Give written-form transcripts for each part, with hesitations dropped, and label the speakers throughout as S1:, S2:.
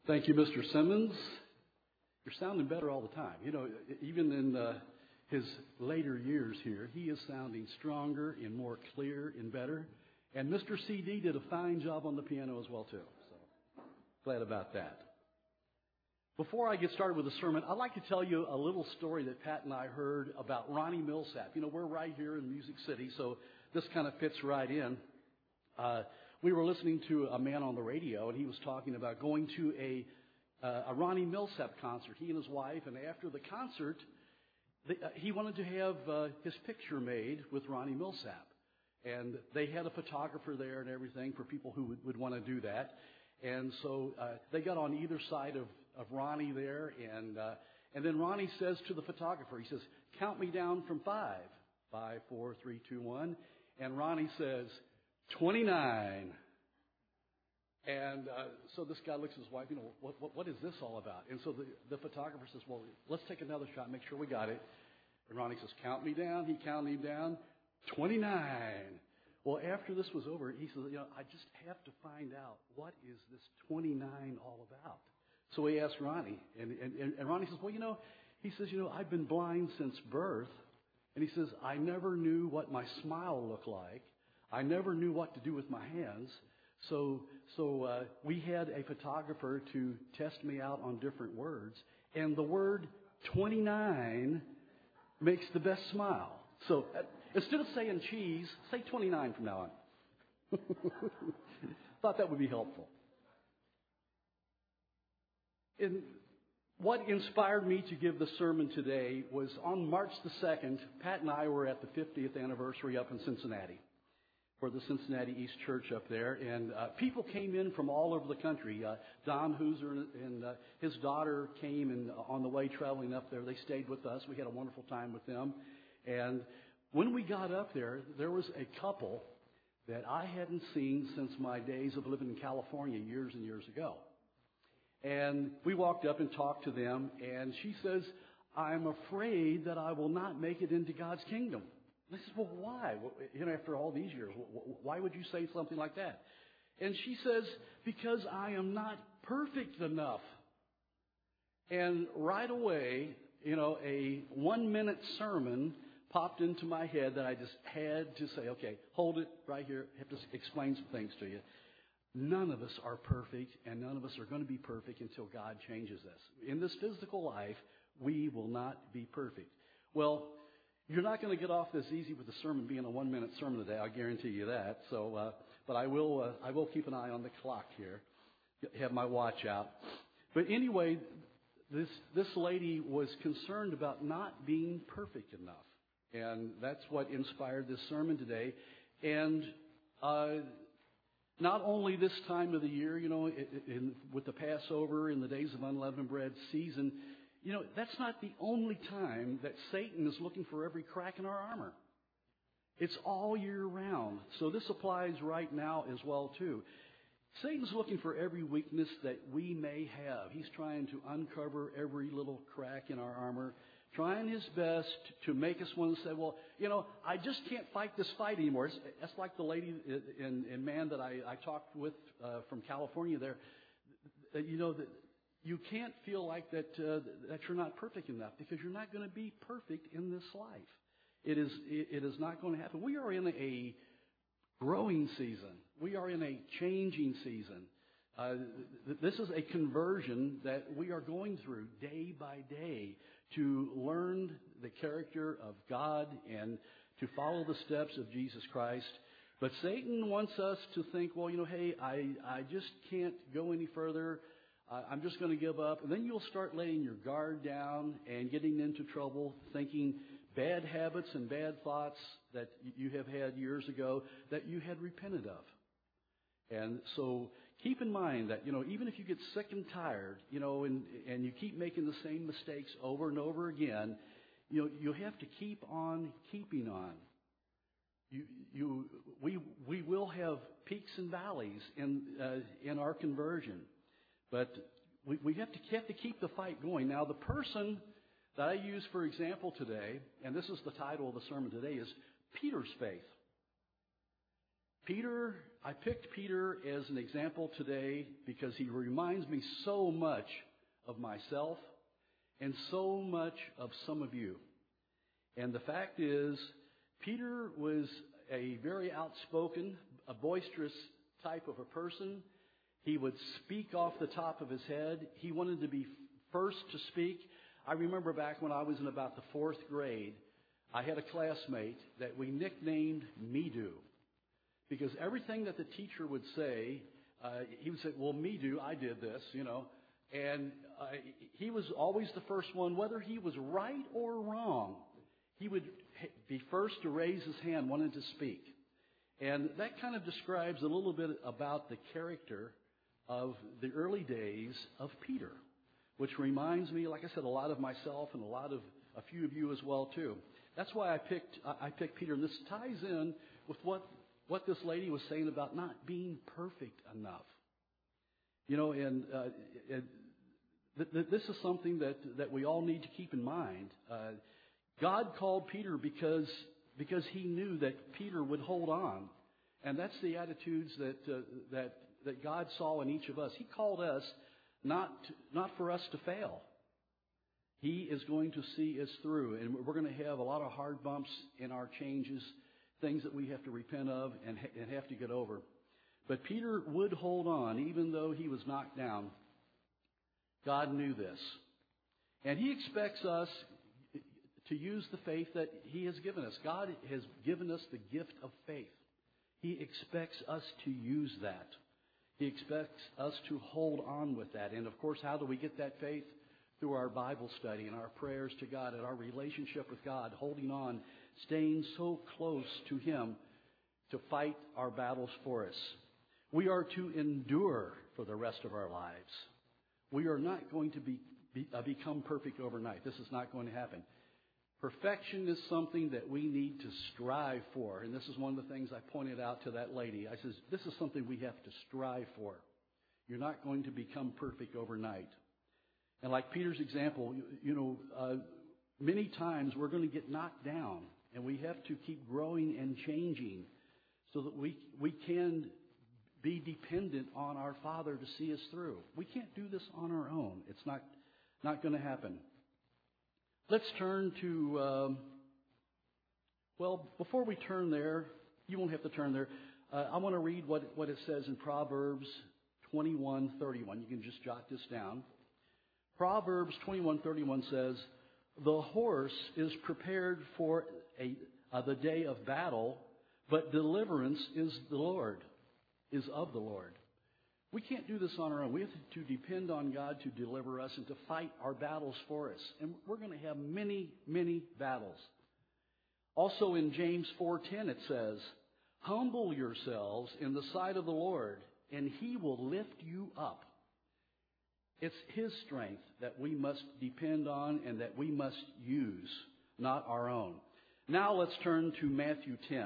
S1: Thank you, Mr. Simmons. You're sounding better all the time. You know, even in his later years here, he is sounding stronger and more clear and better. And Mr. CD did a fine job on the piano as well, too. So, glad about that. Before I get started with the sermon, I'd like to tell you a little story that Pat and I heard about Ronnie Millsap. You know, we're right here in Music City, so this kind of fits right in. We were listening to a man on the radio, and he was talking about going to a Ronnie Millsap concert, he and his wife. And after the concert, he wanted to have his picture made with Ronnie Millsap. And they had a photographer there and everything for people who would want to do that. And so they got on either side of Ronnie there. And then Ronnie says to the photographer, he says, "Count me down from 5. 5, 4, 3, 2, 1. And Ronnie says, 29. And so this guy looks at his wife, you know, what is this all about? And so the photographer says, well, let's take another shot, make sure we got it. And Ronnie says, count me down. He counted him down, 29. Well, after this was over, he says, you know, I just have to find out, what is this 29 all about? So he asked Ronnie, and Ronnie says, well, you know, he says, you know, I've been blind since birth. And he says, I never knew what my smile looked like. I never knew what to do with my hands. So we had a photographer to test me out on different words. And the word 29 makes the best smile. So instead of saying cheese, say 29 from now on. Thought that would be helpful. And what inspired me to give the sermon today was on March the 2nd, Pat and I were at the 50th anniversary up in Cincinnati, for the Cincinnati East Church up there. And people came in from all over the country. Don Hooser and his daughter came, and on the way traveling up there, they stayed with us. We had a wonderful time with them. And when we got up there, there was a couple that I hadn't seen since my days of living in California years and years ago. And we walked up and talked to them, and she says, I'm afraid that I will not make it into God's kingdom. And I said, well, why? You know, after all these years, why would you say something like that? And she says, because I am not perfect enough. And right away, you know, a 1-minute sermon popped into my head that I just had to say, okay, hold it right here. I have to explain some things to you. None of us are perfect, and none of us are going to be perfect until God changes us. In this physical life, we will not be perfect. Well, you're not going to get off this easy with the sermon being a 1-minute sermon today. I guarantee you that. So, but I will keep an eye on the clock here, have my watch out. But anyway, this lady was concerned about not being perfect enough, and that's what inspired this sermon today. And not only this time of the year, you know, with the Passover and the Days of Unleavened Bread season, you know, that's not the only time that Satan is looking for every crack in our armor. It's all year round. So this applies right now as well, too. Satan's looking for every weakness that we may have. He's trying to uncover every little crack in our armor, trying his best to make us want to say, well, you know, I just can't fight this fight anymore. That's like the lady and man that I talked with from California there. You know, that you can't feel like that you're not perfect enough, because you're not going to be perfect in this life. It is not going to happen. We are in a growing season. We are in a changing season. This is a conversion that we are going through day by day to learn the character of God and to follow the steps of Jesus Christ. But Satan wants us to think, well, you know, hey, I just can't go any further. I'm just going to give up. And then you'll start laying your guard down and getting into trouble, thinking bad habits and bad thoughts that you have had years ago that you had repented of. And so keep in mind that, you know, even if you get sick and tired, you know, and you keep making the same mistakes over and over again, you know, you have to keep on keeping on. We will have peaks and valleys in our conversion. But we have to keep the fight going. Now, the person that I use for example today, and this is the title of the sermon today, is Peter's faith. Peter, I picked Peter as an example today because he reminds me so much of myself and so much of some of you. And the fact is, Peter was a very outspoken, a boisterous type of a person. He would speak off the top of his head. He wanted to be first to speak. I remember back when I was in about the 4th grade, I had a classmate that we nicknamed Me-Do. Because everything that the teacher would say, he would say, well, me do, I did this, you know. And he was always the first one, whether he was right or wrong. He would be first to raise his hand, wanting to speak. And that kind of describes a little bit about the character of the early days of Peter, which reminds me, like I said, a lot of myself and a few of you as well, too. That's why I picked Peter. And this ties in with what this lady was saying about not being perfect enough. You know, and this is something that we all need to keep in mind. God called Peter because he knew that Peter would hold on. And that's the attitudes that God saw in each of us. He called us not for us to fail. He is going to see us through. And we're going to have a lot of hard bumps in our changes, things that we have to repent of and have to get over. But Peter would hold on even though he was knocked down. God knew this. And He expects us to use the faith that He has given us. God has given us the gift of faith. He expects us to use that. He expects us to hold on with that. And of course, how do we get that faith? Through our Bible study and our prayers to God and our relationship with God, holding on, staying so close to Him to fight our battles for us. We are to endure for the rest of our lives. We are not going to become perfect overnight. This is not going to happen. Perfection is something that we need to strive for. And this is one of the things I pointed out to that lady. I says, this is something we have to strive for. You're not going to become perfect overnight. And like Peter's example, many times we're going to get knocked down, and we have to keep growing and changing so that we can be dependent on our Father to see us through. We can't do this on our own. It's not going to happen. Let's turn to, before we turn there, you won't have to turn there. I want to read what it says in Proverbs 21:31. You can just jot this down. Proverbs 21:31 says, "The horse is prepared for the day of battle, but deliverance is of the Lord." We can't do this on our own. We have to depend on God to deliver us and to fight our battles for us. And we're going to have many, many battles. Also in James 4:10 it says, "Humble yourselves in the sight of the Lord, and He will lift you up." It's His strength that we must depend on and that we must use, not our own. Now let's turn to Matthew 10.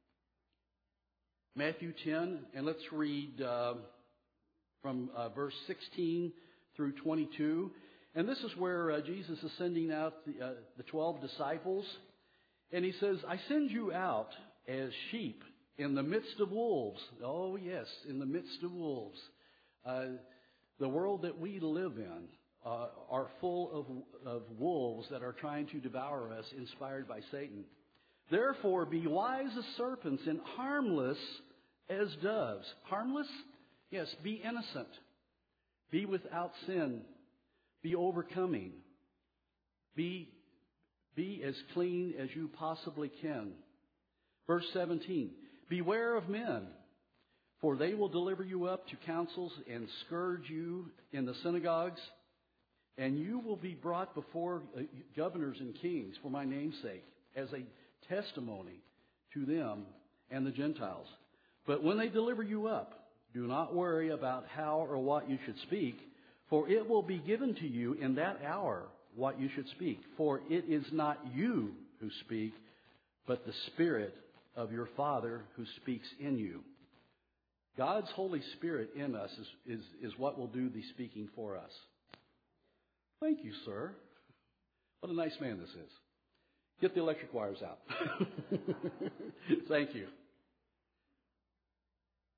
S1: Matthew 10, and let's read from verse 16 through 22. And this is where Jesus is sending out the 12 disciples. And He says, "I send you out as sheep in the midst of wolves." Oh, yes, in the midst of wolves. The world that we live in are full of wolves that are trying to devour us, inspired by Satan. "Therefore, be wise as serpents and harmless as doves." Harmless? Yes, be innocent. Be without sin. Be overcoming. Be as clean as you possibly can. Verse 17, "Beware of men, for they will deliver you up to councils and scourge you in the synagogues, and you will be brought before governors and kings for my name's sake, as a testimony to them and the Gentiles. But when they deliver you up, do not worry about how or what you should speak, for it will be given to you in that hour what you should speak. For it is not you who speak, but the Spirit of your Father who speaks in you." God's Holy Spirit in us is what will do the speaking for us. Thank you, sir. What a nice man this is. Get the electric wires out. Thank you.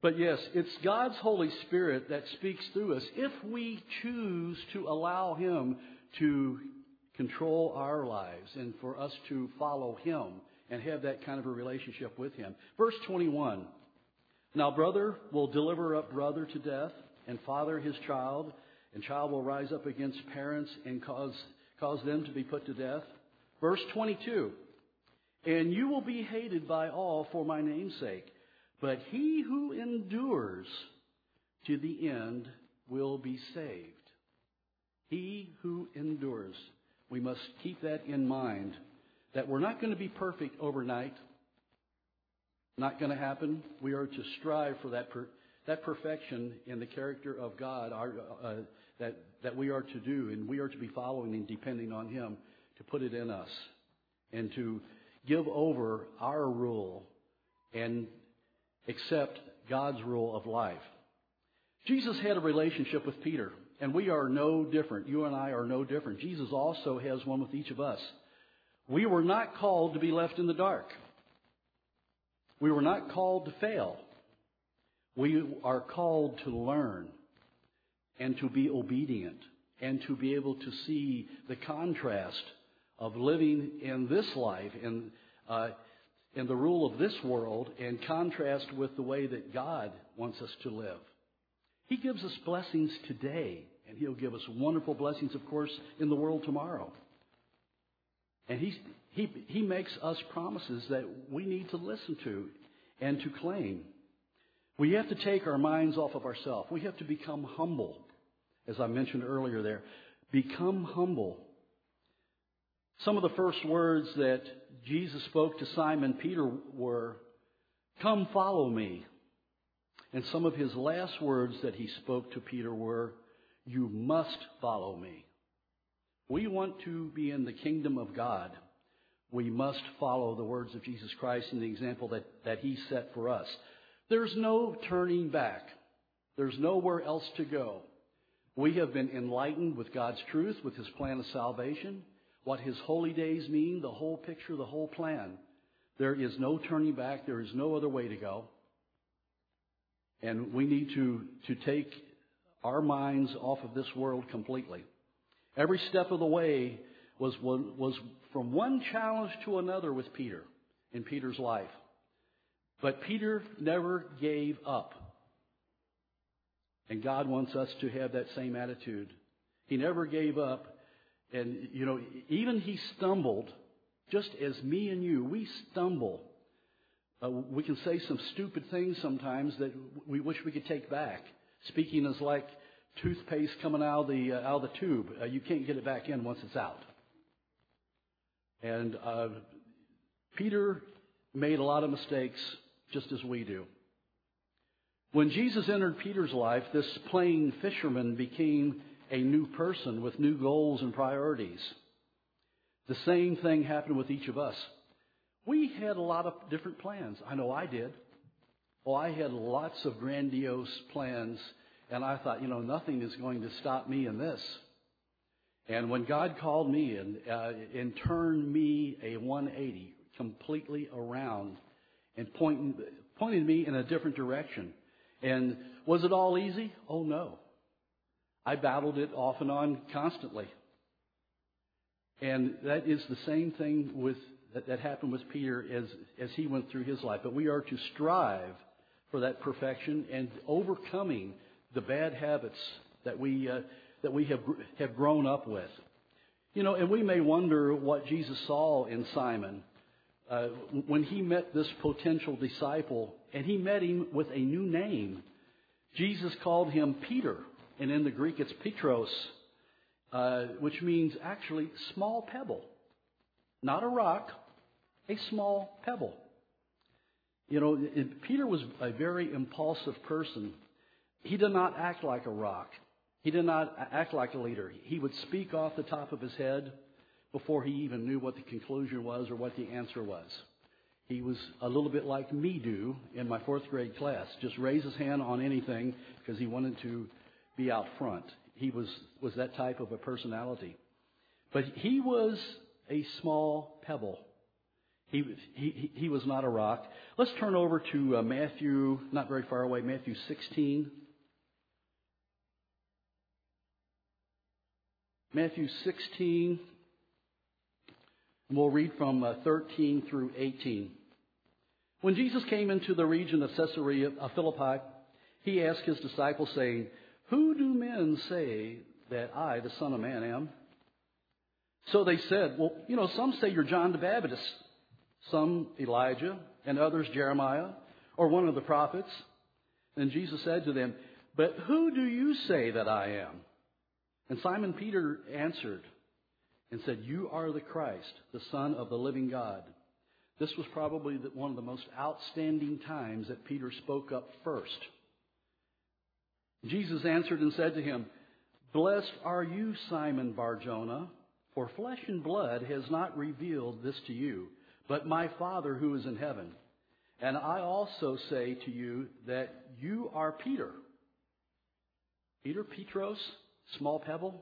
S1: But yes, it's God's Holy Spirit that speaks through us if we choose to allow Him to control our lives and for us to follow Him and have that kind of a relationship with Him. Verse 21, now brother will deliver up brother to death and father his child, and child will rise up against parents and cause them to be put to death. Verse 22, and you will be hated by all for my name's sake, but he who endures to the end will be saved. He who endures. We must keep that in mind, that we're not going to be perfect overnight. Not going to happen. We are to strive for that perfection in the character of God that we are to do, and we are to be following and depending on Him to put it in us and to give over our rule and accept God's rule of life. Jesus had a relationship with Peter, and we are no different. You and I are no different. Jesus also has one with each of us. We were not called to be left in the dark. We were not called to fail. We are called to learn and to be obedient and to be able to see the contrast of living in this life and in the rule of this world and contrast with the way that God wants us to live. He gives us blessings today, and He'll give us wonderful blessings, of course, in the world tomorrow. And He makes us promises that we need to listen to and to claim. We have to take our minds off of ourselves. We have to become humble, as I mentioned earlier there. Become humble. Some of the first words that Jesus spoke to Simon Peter were, "Come follow me." And some of His last words that He spoke to Peter were, "You must follow me." We want to be in the kingdom of God. We must follow the words of Jesus Christ and the example that He set for us. There's no turning back. There's nowhere else to go. We have been enlightened with God's truth, with His plan of salvation, what His holy days mean, the whole picture, the whole plan. There is no turning back. There is no other way to go. And we need to take our minds off of this world completely. Every step of the way was from one challenge to another with Peter in Peter's life. But Peter never gave up. And God wants us to have that same attitude. He never gave up. And, even he stumbled, just as me and you, we stumble. We can say some stupid things sometimes that we wish we could take back. Speaking is like toothpaste coming out of the tube. You can't get it back in once it's out. And Peter made a lot of mistakes, just as we do. When Jesus entered Peter's life, this plain fisherman became a new person with new goals and priorities. The same thing happened with each of us. We had a lot of different plans. I know I did. Oh, I had lots of grandiose plans, and I thought, nothing is going to stop me in this. And when God called me and turned me a 180 completely around and pointed me in a different direction. And was it all easy? Oh, no. I battled it off and on constantly. And that is the same thing that happened with Peter as he went through his life. But we are to strive for that perfection and overcoming the bad habits that we have grown up with. And we may wonder what Jesus saw in Simon when he met this potential disciple, and he met him with a new name. Jesus called him Peter, and in the Greek it's Petros, which means actually small pebble. Not a rock, a small pebble. Peter was a very impulsive person. He did not act like a rock. He did not act like a leader. He would speak off the top of his head before he even knew what the conclusion was or what the answer was. He was a little bit like me do in my 4th grade class. Just raise his hand on anything because he wanted to be out front. He was that type of a personality. But he was a small pebble. He was not a rock. Let's turn over to Matthew, not very far away, Matthew 16. Matthew 16, and we'll read from 13 through 18. When Jesus came into the region of Caesarea of Philippi, he asked his disciples, saying, "Who do men say that I, the Son of Man, am?" So they said, "Well, some say you're John the Baptist, some Elijah, and others Jeremiah, or one of the prophets." And Jesus said to them, "But who do you say that I am?" And Simon Peter answered and said, "You are the Christ, the Son of the living God." This was probably one of the most outstanding times that Peter spoke up first. Jesus answered and said to him, "Blessed are you, Simon Bar-Jonah, for flesh and blood has not revealed this to you, but my Father who is in heaven. And I also say to you that you are Peter." Peter, Petros, small pebble.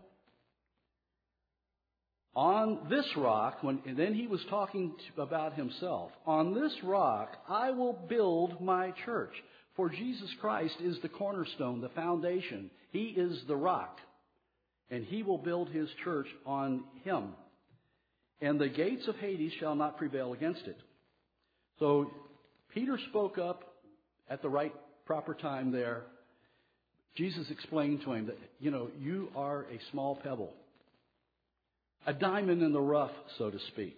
S1: "On this rock," and then he was talking about himself, "on this rock I will build my church." For Jesus Christ is the cornerstone, the foundation. He is the rock. And he will build his church on him. And the gates of Hades shall not prevail against it. So Peter spoke up at the right, proper time there. Jesus explained to him that, you are a small pebble. A diamond in the rough, so to speak.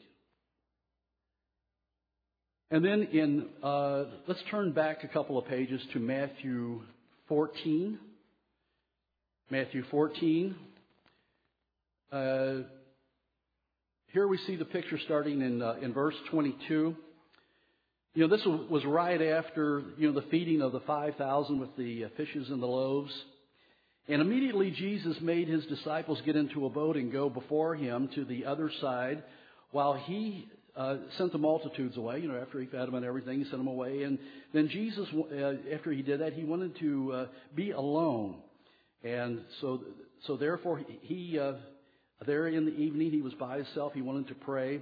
S1: And then let's turn back a couple of pages to Matthew 14. Matthew 14. Here we see the picture starting in verse 22. This was right after, the feeding of the 5,000 with the fishes and the loaves. And immediately Jesus made his disciples get into a boat and go before him to the other side while he sent the multitudes away. After he fed them and everything, he sent them away. And then Jesus, after he did that, he wanted to be alone. And so therefore, he there in the evening, he was by himself. He wanted to pray.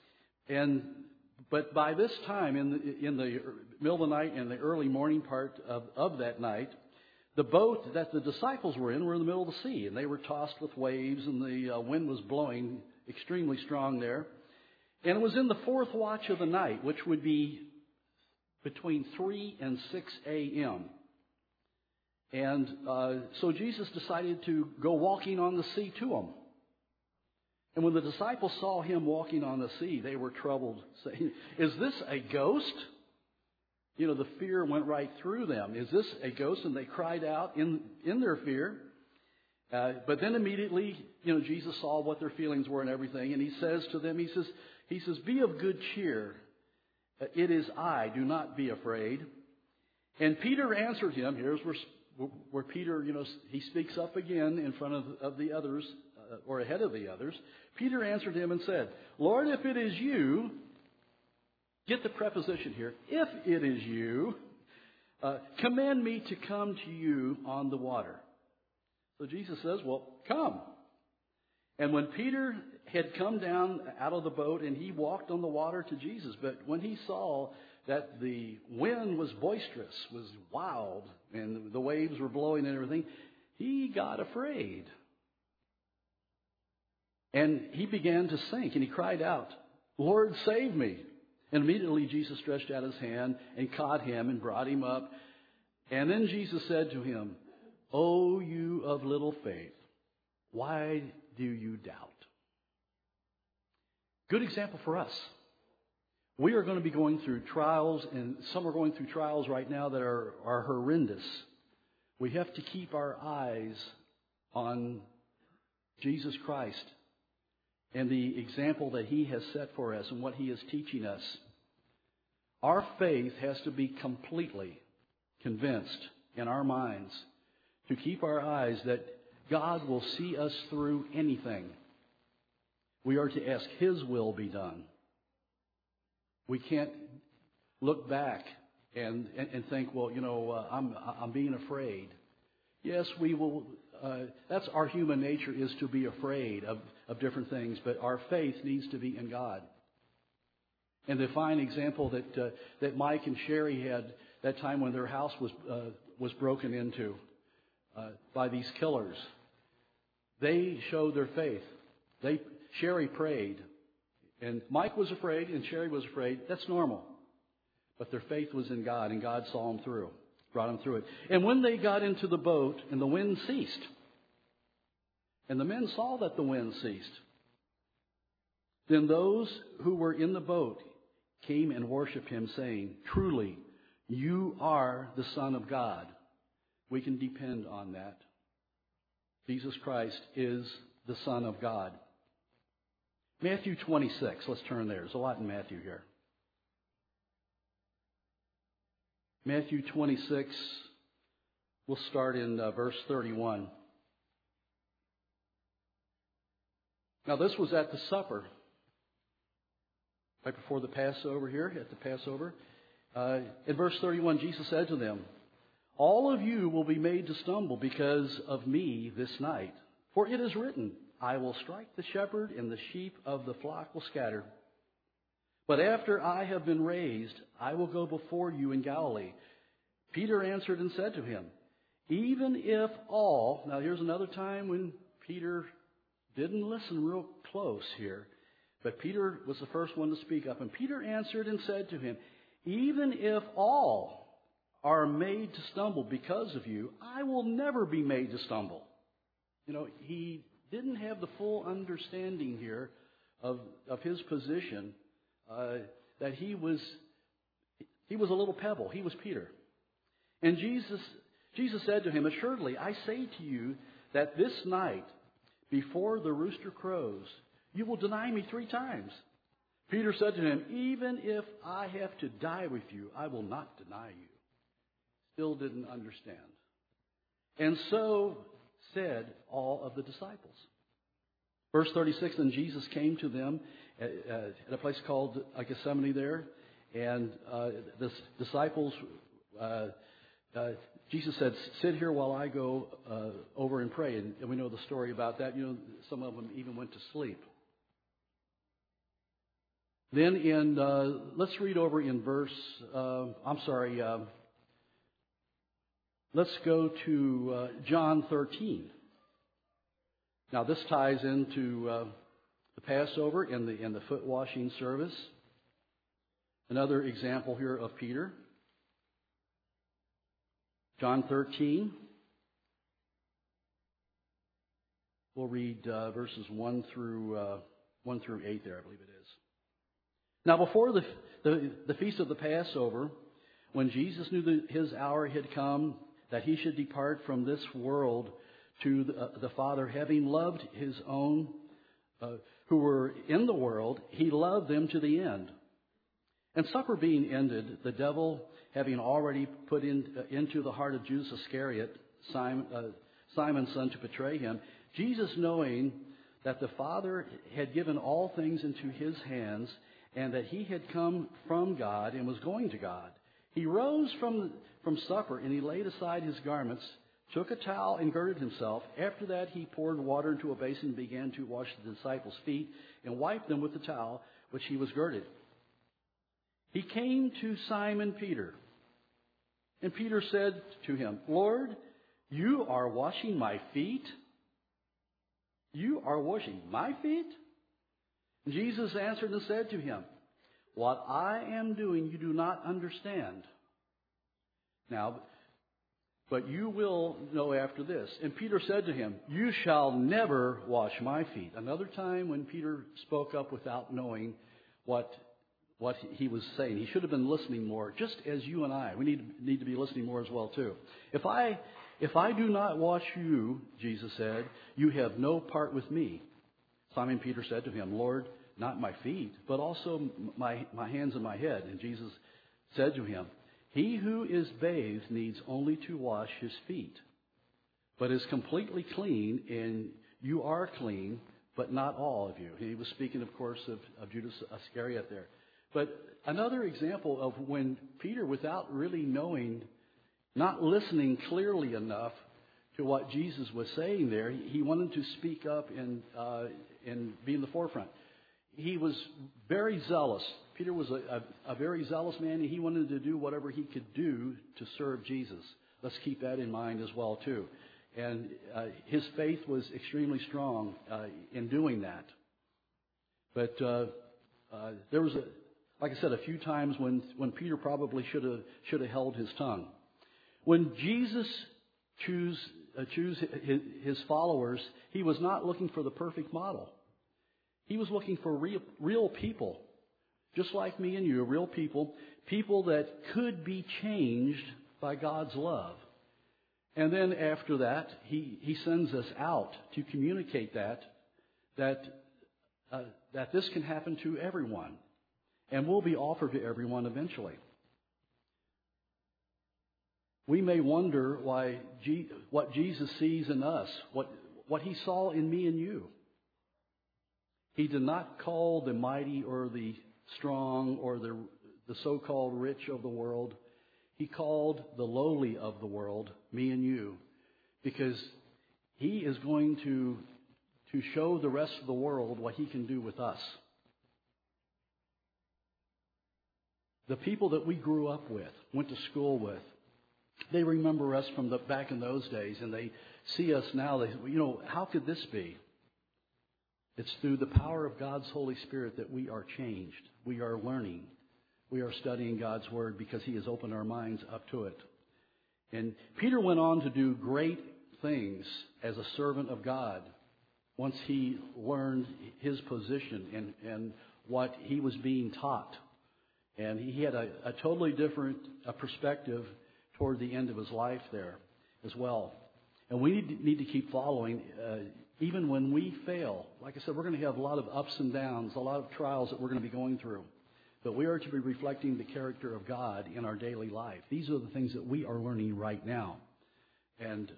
S1: But by this time, in the middle of the night and the early morning part of that night, the boat that the disciples were in were in the middle of the sea, and they were tossed with waves, and the wind was blowing extremely strong there. And it was in the fourth watch of the night, which would be between 3 and 6 a.m. And so Jesus decided to go walking on the sea to them. And when the disciples saw him walking on the sea, they were troubled, saying, "Is this a ghost?" The fear went right through them. "Is this a ghost?" And they cried out in their fear. But then immediately, Jesus saw what their feelings were and everything. And he says to them, he says, "Be of good cheer. It is I. Do not be afraid." And Peter answered him. Here's where Peter, he speaks up again in front of the others, or ahead of the others. Peter answered him and said, "Lord, if it is you," get the preposition here, "if it is you, command me to come to you on the water." So Jesus says, "Well, come." And when Peter had come down out of the boat and he walked on the water to Jesus, but when he saw that the wind was boisterous, was wild, and the waves were blowing and everything, he got afraid. And he began to sink, and he cried out, "Lord, save me." And immediately Jesus stretched out his hand and caught him and brought him up. And then Jesus said to him, "O you of little faith, why do you doubt?" Good example for us. We are going to be going through trials, and some are going through trials right now that are horrendous. We have to keep our eyes on Jesus Christ and the example that he has set for us and what he is teaching us. Our faith has to be completely convinced in our minds to keep our eyes that God will see us through anything. We are to ask his will be done. We can't look back and think, well, I'm being afraid. Yes, we will. That's our human nature, is to be afraid of different things. But our faith needs to be in God. And the fine example that Mike and Sherry had that time when their house was broken into by these killers. They showed their faith. Sherry prayed, and Mike was afraid, and Sherry was afraid. That's normal. But their faith was in God, and God saw them through, brought them through it. And when they got into the boat, and the wind ceased, and the men saw that the wind ceased, then those who were in the boat came and worshipped him, saying, "Truly, you are the Son of God." We can depend on that. Jesus Christ is the Son of God. Matthew 26. Let's turn there. There's a lot in Matthew here. Matthew 26. We'll start in verse 31. Now, this was at the supper, right before the Passover here, at the Passover. In verse 31, Jesus said to them, "All of you will be made to stumble because of me this night. For it is written, I will strike the shepherd, and the sheep of the flock will scatter. But after I have been raised, I will go before you in Galilee." Peter answered and said to him, "Even if all..." Now here's another time when Peter didn't listen real close here. But Peter was the first one to speak up. And Peter answered and said to him, "Even if all are made to stumble because of you, I will never be made to stumble." You know, he didn't have the full understanding here of his position, that he was a little pebble. He was Peter. And Jesus said to him, "Assuredly, I say to you that this night, before the rooster crows, you will deny me 3 times." Peter said to him, "Even if I have to die with you, I will not deny you." Still didn't understand. And so said all of the disciples. Verse 36, "Then Jesus came to them at a place called Gethsemane there, and the disciples, Jesus said, "Sit here while I go over and pray." And we know the story about that. You know, some of them even went to sleep. Then let's read over in verse, let's go to John 13. Now this ties into the Passover and the foot washing service. Another example here of Peter. John 13. We'll read verses 1 through 8 there, I believe it is. Now before the feast of the Passover, when Jesus knew that his hour had come, that he should depart from this world to the Father, having loved his own who were in the world, he loved them to the end. And supper being ended, the devil, having already put into the heart of Judas Iscariot, Simon's son, to betray him, Jesus, knowing that the Father had given all things into his hands, and that he had come from God and was going to God, he rose from supper, and he laid aside his garments, took a towel and girded himself. After that he poured water into a basin and began to wash the disciples' feet and wiped them with the towel which he was girded. He came to Simon Peter, and Peter said to him, "Lord, you are washing my feet? You are washing my feet?" And Jesus answered and said to him, "What I am doing you do not understand now, but you will know after this." And Peter said to him, "You shall never wash my feet." Another time when Peter spoke up without knowing what he was saying. He should have been listening more, just as you and I. We need to be listening more as well, too. If I do not wash you," Jesus said, "you have no part with me." Simon Peter said to him, "Lord, not my feet, but also my hands and my head." And Jesus said to him, "He who is bathed needs only to wash his feet, but is completely clean, and you are clean, but not all of you." He was speaking, of course, of Judas Iscariot there. But another example of when Peter, without really knowing, not listening clearly enough to what Jesus was saying there, he wanted to speak up and be in the forefront. he was very zealous. Peter was a very zealous man, and he wanted to do whatever he could do to serve Jesus. Let's keep that in mind as well, too. And his faith was extremely strong in doing that. But there was, like I said, a few times when Peter probably should have held his tongue. When Jesus choose his followers, he was not looking for the perfect model. He was looking for real people, just like me and you, real people that could be changed by God's love. And then after that, he sends us out to communicate that this can happen to everyone and will be offered to everyone eventually. We may wonder what Jesus sees in us, what he saw in me and you. He did not call the mighty or the strong or the so-called rich of the world. He called the lowly of the world, me and you, because he is going to show the rest of the world what he can do with us. The people that we grew up with, went to school with, they remember us from back in those days, and they see us now. They say, how could this be? It's through the power of God's Holy Spirit that we are changed. We are learning. We are studying God's Word because he has opened our minds up to it. And Peter went on to do great things as a servant of God once he learned his position and what he was being taught. And he had a totally different perspective toward the end of his life there as well. And we need to keep following even when we fail. Like I said, we're going to have a lot of ups and downs, a lot of trials that we're going to be going through. But we are to be reflecting the character of God in our daily life. These are the things that we are learning right now. And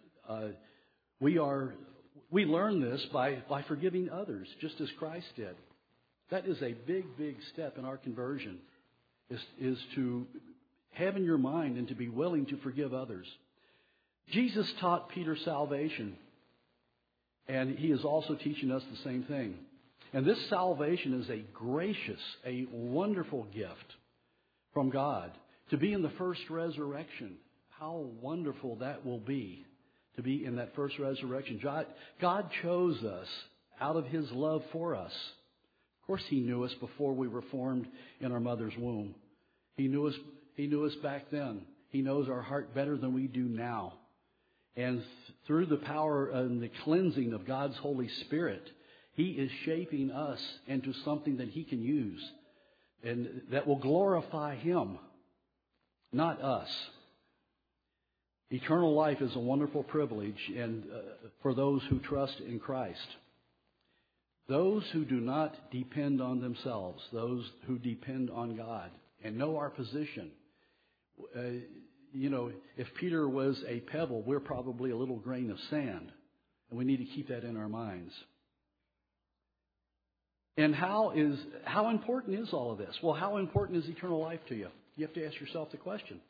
S1: we learn this by forgiving others, just as Christ did. That is a big, big step in our conversion, is to have in your mind and to be willing to forgive others. Jesus taught Peter salvation, and he is also teaching us the same thing. And this salvation is a gracious, a wonderful gift from God to be in the first resurrection. How wonderful that will be to be in that first resurrection. God chose us out of his love for us. Of course, he knew us before we were formed in our mother's womb. He knew us back then. He knows our heart better than we do now. And through the power and the cleansing of God's Holy Spirit, he is shaping us into something that he can use and that will glorify him, not us. Eternal life is a wonderful privilege and for those who trust in Christ. Those who do not depend on themselves, those who depend on God and know our position. If Peter was a pebble, we're probably a little grain of sand. And we need to keep that in our minds. And how important is all of this? Well, how important is eternal life to you? You have to ask yourself the question.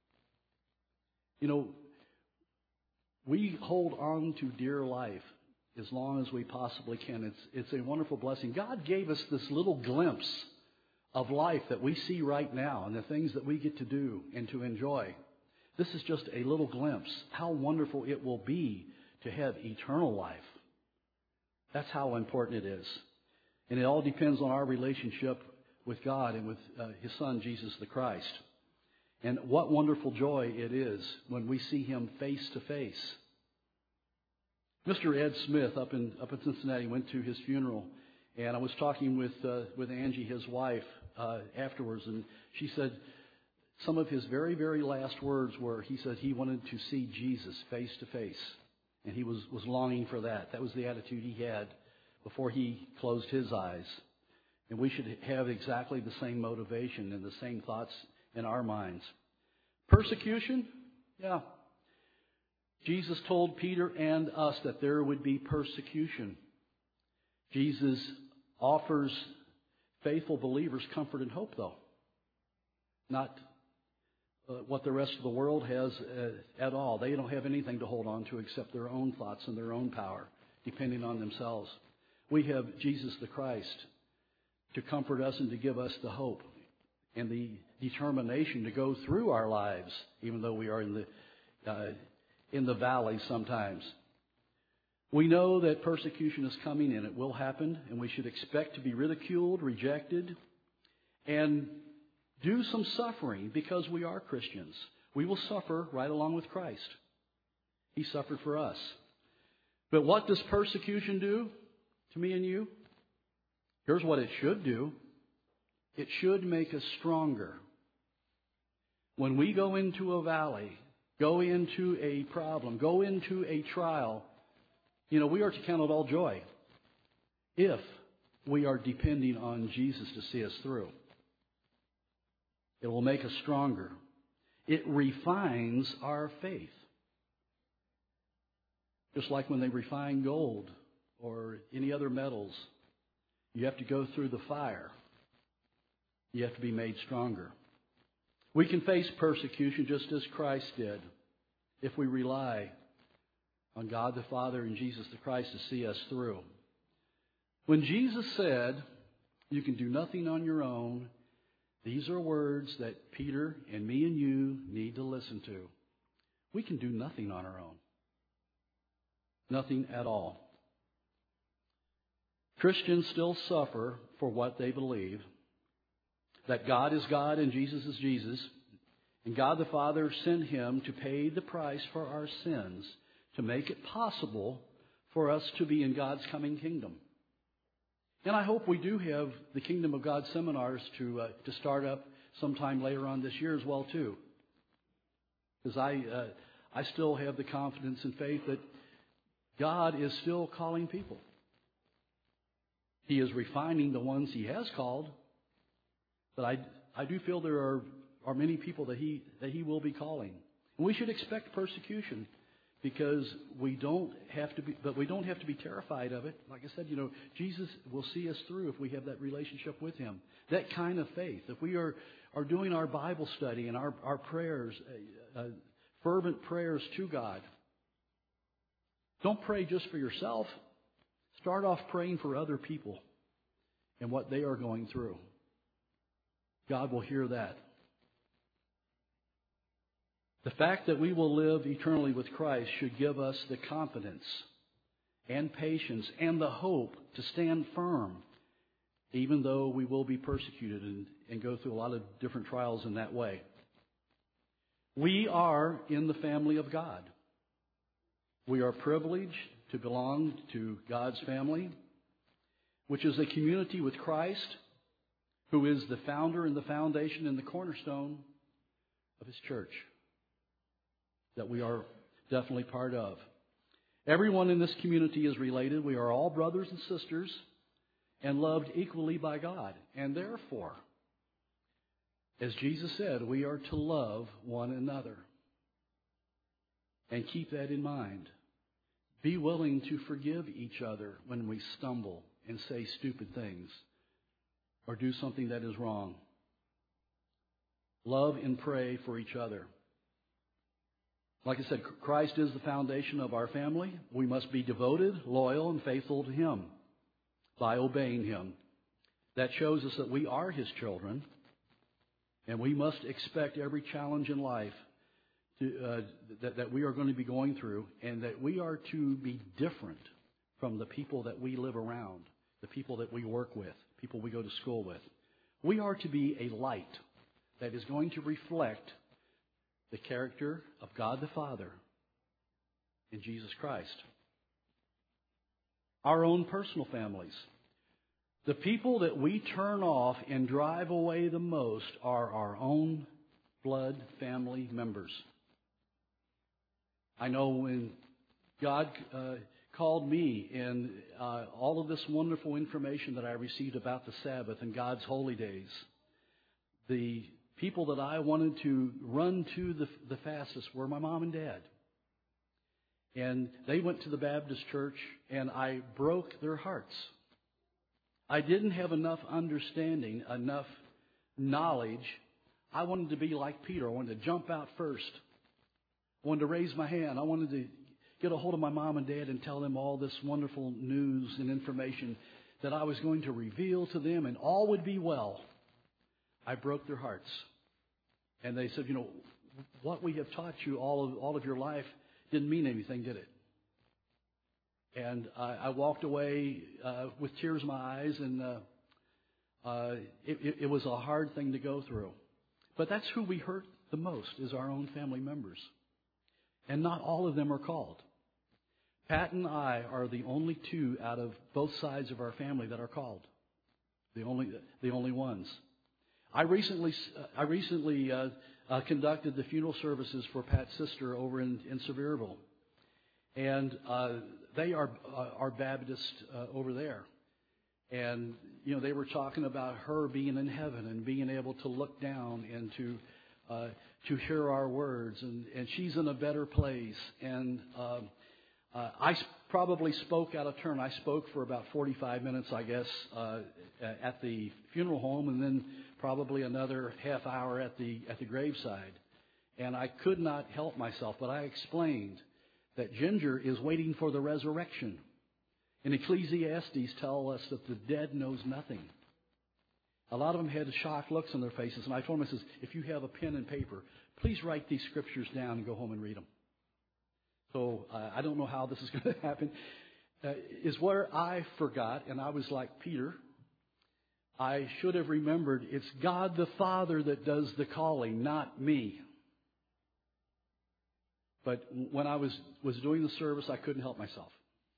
S1: We hold on to dear life as long as we possibly can. It's a wonderful blessing. God gave us this little glimpse of life that we see right now and the things that we get to do and to enjoy. This is just a little glimpse. How wonderful it will be to have eternal life. That's how important it is. And it all depends on our relationship with God and with his Son, Jesus the Christ. And what wonderful joy it is when we see him face to face. Mr. Ed Smith up in Cincinnati went to his funeral, and I was talking with Angie, his wife, afterwards, and she said some of his very, very last words were, he said he wanted to see Jesus face to face, and he was longing for that. That was the attitude he had before he closed his eyes. And we should have exactly the same motivation and the same thoughts in our minds. Persecution? Yeah. Jesus told Peter and us that there would be persecution. Jesus offers faithful believers comfort and hope, though. Not what the rest of the world has at all. They don't have anything to hold on to except their own thoughts and their own power, depending on themselves. We have Jesus the Christ to comfort us and to give us the hope and the determination to go through our lives, even though we are in the valley sometimes. We know that persecution is coming and it will happen, and we should expect to be ridiculed, rejected, and do some suffering because we are Christians. We will suffer right along with Christ. He suffered for us. But what does persecution do to me and you? Here's what it should do. It should make us stronger. When we go into a valley, go into a problem, go into a trial, we are to count it all joy if we are depending on Jesus to see us through. It will make us stronger. It refines our faith. Just like when they refine gold or any other metals, you have to go through the fire. You have to be made stronger. We can face persecution just as Christ did if we rely on God the Father and Jesus the Christ to see us through. When Jesus said, "You can do nothing on your own," these are words that Peter and me and you need to listen to. We can do nothing on our own. Nothing at all. Christians still suffer for what they believe. That God is God and Jesus is Jesus. And God the Father sent Him to pay the price for our sins, to make it possible for us to be in God's coming kingdom. And I hope we do have the Kingdom of God seminars to start up sometime later on this year as well too. Because I still have the confidence and faith that God is still calling people. He is refining the ones He has called. But I do feel there are many people that He will be calling. And we should expect persecution because we don't have to be terrified of it. Like I said, Jesus will see us through if we have that relationship with Him. That kind of faith. If we are doing our Bible study and our prayers, fervent prayers to God. Don't pray just for yourself. Start off praying for other people and what they are going through. God will hear that. The fact that we will live eternally with Christ should give us the confidence and patience and the hope to stand firm, even though we will be persecuted and go through a lot of different trials in that way. We are in the family of God. We are privileged to belong to God's family, which is a community with Christ, who is the founder and the foundation and the cornerstone of His church that we are definitely part of. Everyone in this community is related. We are all brothers and sisters and loved equally by God. And therefore, as Jesus said, we are to love one another. And keep that in mind. Be willing to forgive each other when we stumble and say stupid things or do something that is wrong. Love and pray for each other. Like I said, Christ is the foundation of our family. We must be devoted, loyal, and faithful to Him by obeying Him. That shows us that we are His children, and we must expect every challenge in life that we are going to be going through, and that we are to be different from the people that we live around, the people that we work with, people we go to school with. We are to be a light that is going to reflect the character of God the Father in Jesus Christ. Our own personal families. The people that we turn off and drive away the most are our own blood family members. I know when God called me and all of this wonderful information that I received about the Sabbath and God's holy days, the people that I wanted to run to the fastest were my mom and dad. And they went to the Baptist church, and I broke their hearts. I didn't have enough understanding, enough knowledge. I wanted to be like Peter. I wanted to jump out first. I wanted to raise my hand. I wanted to get a hold of my mom and dad and tell them all this wonderful news and information that I was going to reveal to them and all would be well, I broke their hearts. And they said, what we have taught you all of your life didn't mean anything, did it? And I walked away with tears in my eyes, and it was a hard thing to go through. But that's who we hurt the most, is our own family members. And not all of them are called. Pat and I are the only two out of both sides of our family that are called. The only ones. I recently conducted the funeral services for Pat's sister over in Sevierville. And they are Baptist over there. And, they were talking about her being in heaven and being able to look down and to hear our words. And she's in a better place. And I probably spoke out of turn. I spoke for about 45 minutes, I guess, at the funeral home, and then probably another half hour at the graveside. And I could not help myself, but I explained that Ginger is waiting for the resurrection. And Ecclesiastes tell us that the dead knows nothing. A lot of them had shocked looks on their faces, and I told them, I says, if you have a pen and paper, please write these scriptures down and go home and read them. So I don't know how this is going to happen. Is where I forgot, and I was like Peter. I should have remembered it's God the Father that does the calling, not me. But when I was doing the service, I couldn't help myself.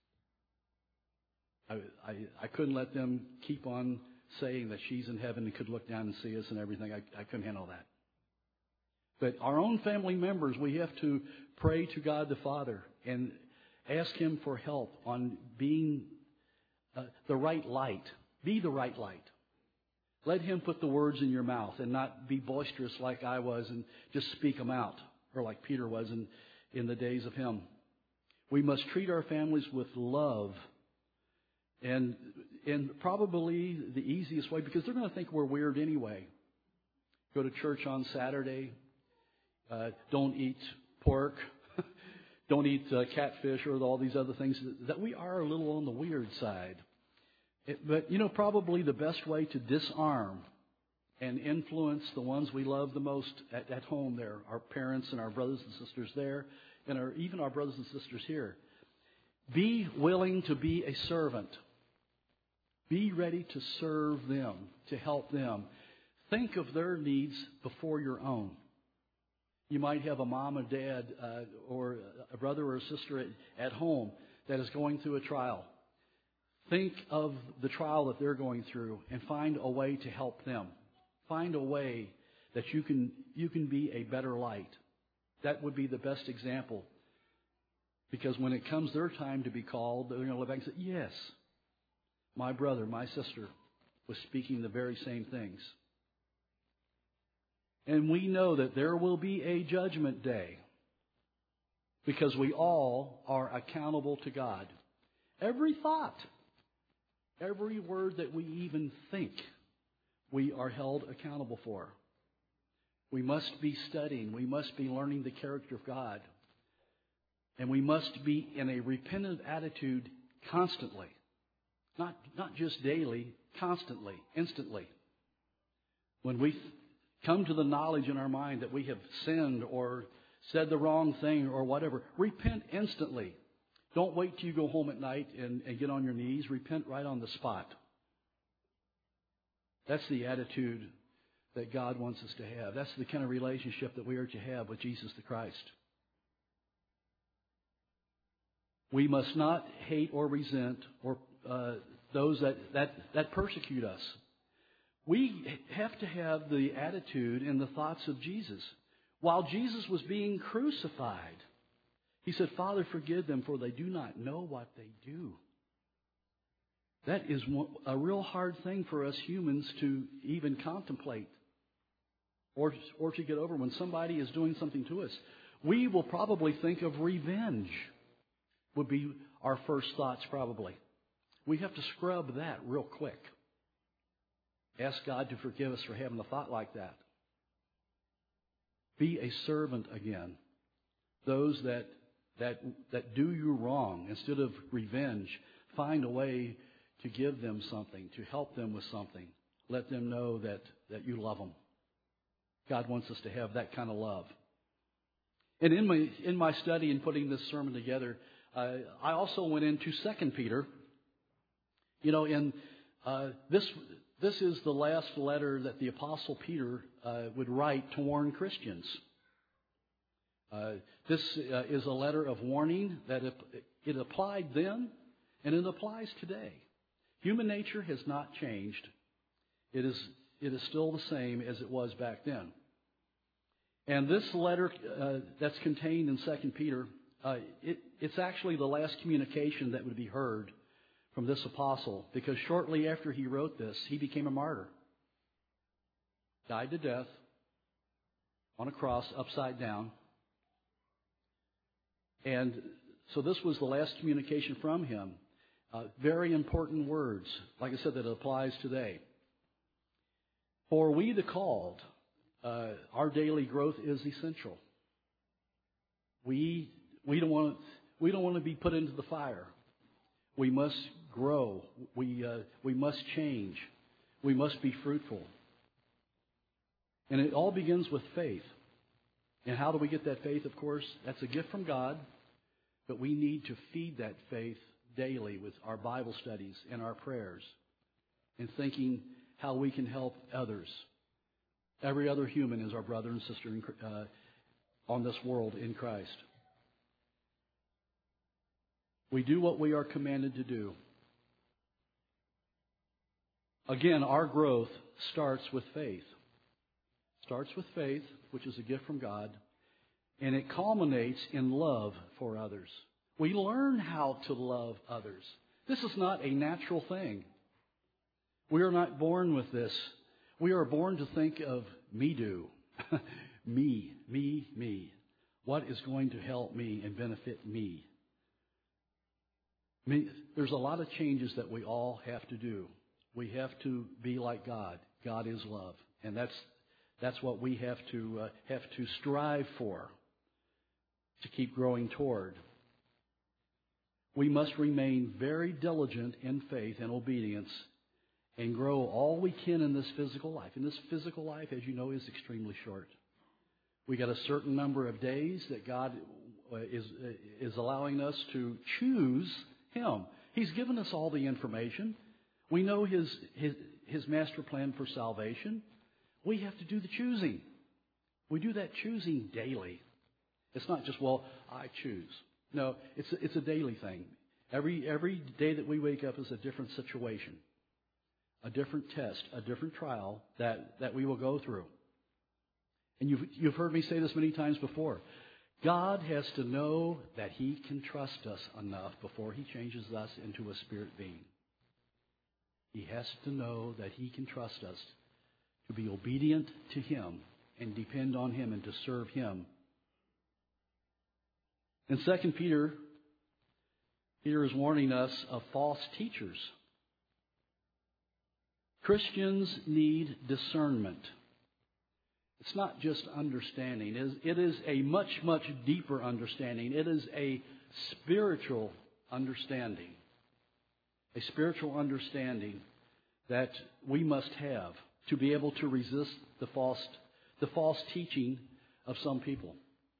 S1: I couldn't let them keep on saying that she's in heaven and could look down and see us and everything. I couldn't handle that. But our own family members, we have to pray to God the Father and ask Him for help on being the right light. Be the right light. Let Him put the words in your mouth and not be boisterous like I was and just speak them out, or like Peter was in the days of him. We must treat our families with love. And probably the easiest way, because they're going to think we're weird anyway. Go to church on Saturday. Don't eat pork. Don't eat catfish or all these other things. That we are a little on the weird side. But, probably the best way to disarm and influence the ones we love the most at home there, our parents and our brothers and sisters there, and even our brothers and sisters here. Be willing to be a servant. Be ready to serve them, to help them. Think of their needs before your own. You might have a mom and dad or a brother or a sister at home that is going through a trial. Think of the trial that they're going through and find a way to help them. Find a way that you can be a better light. That would be the best example. Because when it comes their time to be called, they're going to look back and say, yes, my brother, my sister was speaking the very same things. And we know that there will be a judgment day because we all are accountable to God. Every thought, every word that we even think, we are held accountable for. We must be studying. We must be learning the character of God. And we must be in a repentant attitude constantly. Not just daily, constantly, instantly. When we come to the knowledge in our mind that we have sinned or said the wrong thing or whatever, repent instantly. Don't wait till you go home at night and get on your knees. Repent right on the spot. That's the attitude that God wants us to have. That's the kind of relationship that we are to have with Jesus the Christ. We must not hate or resent or those that persecute us. We have to have the attitude and the thoughts of Jesus. While Jesus was being crucified, He said, Father, forgive them, for they do not know what they do. That is a real hard thing for us humans to even contemplate or to get over. When somebody is doing something to us, we will probably think of revenge would be our first thoughts probably. We have to scrub that real quick. Ask God to forgive us for having a thought like that. Be a servant again. Those that do you wrong, instead of revenge, find a way to give them something, to help them with something. Let them know that you love them. God wants us to have that kind of love. And in my study in putting this sermon together, I also went into 2 Peter. This is the last letter that the Apostle Peter would write to warn Christians. This is a letter of warning that it applied then and it applies today. Human nature has not changed. It is still the same as it was back then. And this letter that's contained in 2 Peter, it's actually the last communication that would be heard from this apostle, because shortly after he wrote this, he became a martyr. Died to death on a cross upside down. And so this was the last communication from him. Very important words, like I said, that applies today. For we the called, our daily growth is essential. We don't want to be put into the fire. We must grow. We must change. We must be fruitful. And it all begins with faith. And how do we get that faith? Of course, that's a gift from God. But we need to feed that faith daily with our Bible studies and our prayers, and thinking how we can help others. Every other human is our brother and sister on this world in Christ. We do what we are commanded to do. Again, our growth starts with faith. Starts with faith, which is a gift from God, and it culminates in love for others. We learn how to love others. This is not a natural thing. We are not born with this. We are born to think of me do. me. What is going to help me and benefit me? There's a lot of changes that we all have to do. We have to be like God. God is love. And that's what we have to strive for, to keep growing toward. We must remain very diligent in faith and obedience and grow all we can in this physical life. And this physical life, as you know, is extremely short. We got a certain number of days that God is allowing us to choose Him. He's given us all the information. We know His master plan for salvation. We have to do the choosing. We do that choosing daily. It's not just, well, I choose. No, it's a daily thing. Every day that we wake up is a different situation, a different test, a different trial that we will go through. And you've heard me say this many times before. God has to know that He can trust us enough before He changes us into a spirit being. He has to know that He can trust us to be obedient to Him and depend on Him and to serve Him. In 2 Peter is warning us of false teachers. Christians need discernment. It's not just understanding. It is a much, much deeper understanding. It is a spiritual understanding. A spiritual understanding that we must have to be able to resist the false teaching of some people.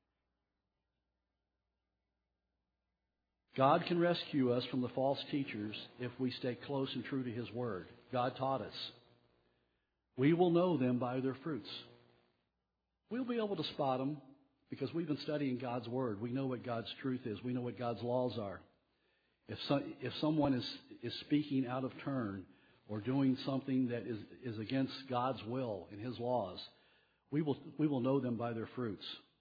S1: God can rescue us from the false teachers if we stay close and true to His Word. God taught us. We will know them by their fruits. We'll be able to spot them because we've been studying God's Word. We know what God's truth is. We know what God's laws are. If someone is speaking out of turn or doing something that is against God's will and His laws, we will know them by their fruits.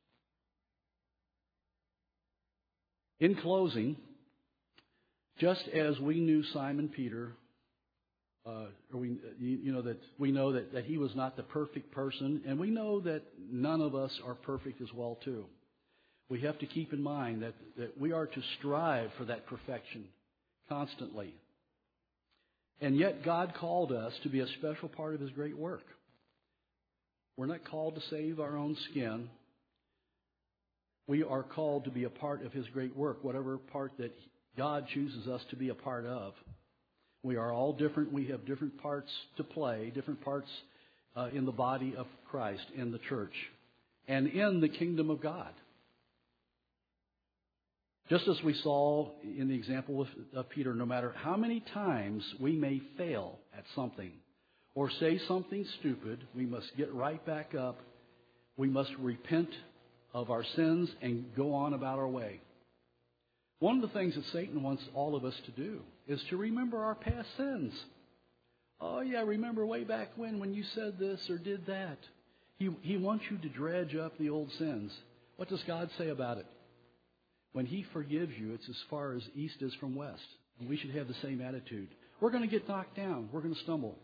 S1: In closing, just as we knew Simon Peter, we know that he was not the perfect person, and we know that none of us are perfect as well too. We have to keep in mind that we are to strive for that perfection constantly. And yet God called us to be a special part of His great work. We're not called to save our own skin. We are called to be a part of His great work, whatever part that God chooses us to be a part of. We are all different. We have different parts to play, different parts in the body of Christ, in the church, and in the kingdom of God. Just as we saw in the example of Peter, no matter how many times we may fail at something or say something stupid, we must get right back up. We must repent of our sins and go on about our way. One of the things that Satan wants all of us to do is to remember our past sins. Oh, yeah, remember way back when you said this or did that. He wants you to dredge up the old sins. What does God say about it? When He forgives you, it's as far as east is from west. And we should have the same attitude. We're going to get knocked down. We're going to stumble.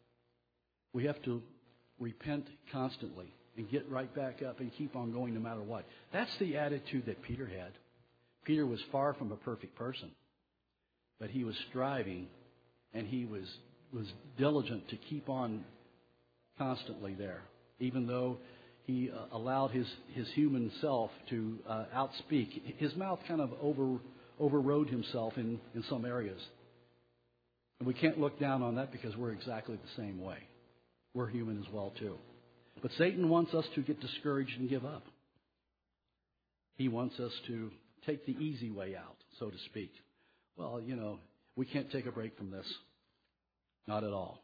S1: We have to repent constantly and get right back up and keep on going no matter what. That's the attitude that Peter had. Peter was far from a perfect person, but he was striving and he was diligent to keep on constantly there, even though he allowed his human self to outspeak. His mouth kind of overrode himself in some areas. And we can't look down on that because we're exactly the same way. We're human as well, too. But Satan wants us to get discouraged and give up. He wants us to take the easy way out, so to speak. Well, we can't take a break from this. Not at all.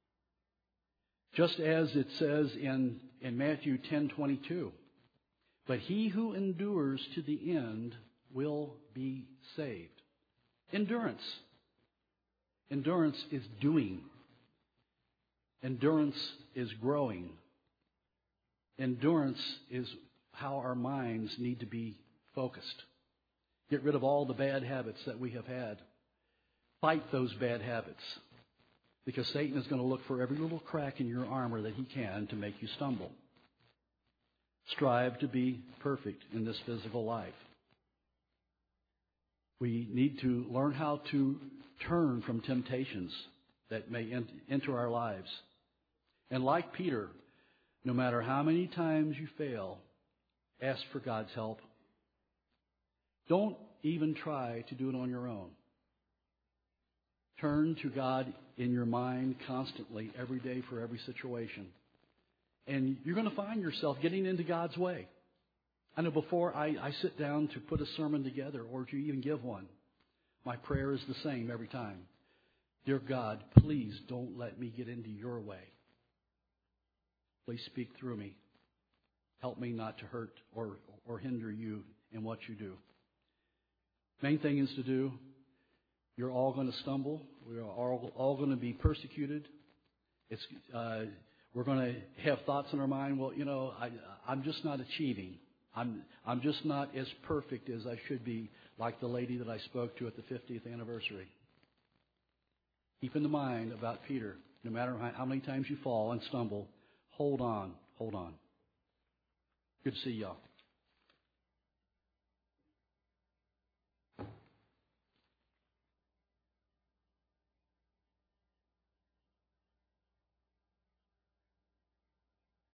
S1: Just as it says in Matthew 10:22, but he who endures to the end will be saved. Endurance. Endurance is doing. Endurance is growing. Endurance is how our minds need to be focused. Get rid of all the bad habits that we have had. Fight those bad habits. Because Satan is going to look for every little crack in your armor that he can to make you stumble. Strive to be perfect in this physical life. We need to learn how to turn from temptations that may enter our lives. And like Peter, no matter how many times you fail, ask for God's help. Don't even try to do it on your own. Turn to God in your mind constantly, every day, for every situation. And you're going to find yourself getting into God's way. I know before I sit down to put a sermon together or to even give one, my prayer is the same every time. Dear God, please don't let me get into your way. Please speak through me. Help me not to hurt or hinder you in what you do. Main thing is to do. You're all going to stumble. We are all going to be persecuted. We're going to have thoughts in our mind. Well, I'm just not achieving. I'm just not as perfect as I should be, like the lady that I spoke to at the 50th anniversary. Keep in the mind about Peter. No matter how many times you fall and stumble, hold on. Hold on. Good to see y'all.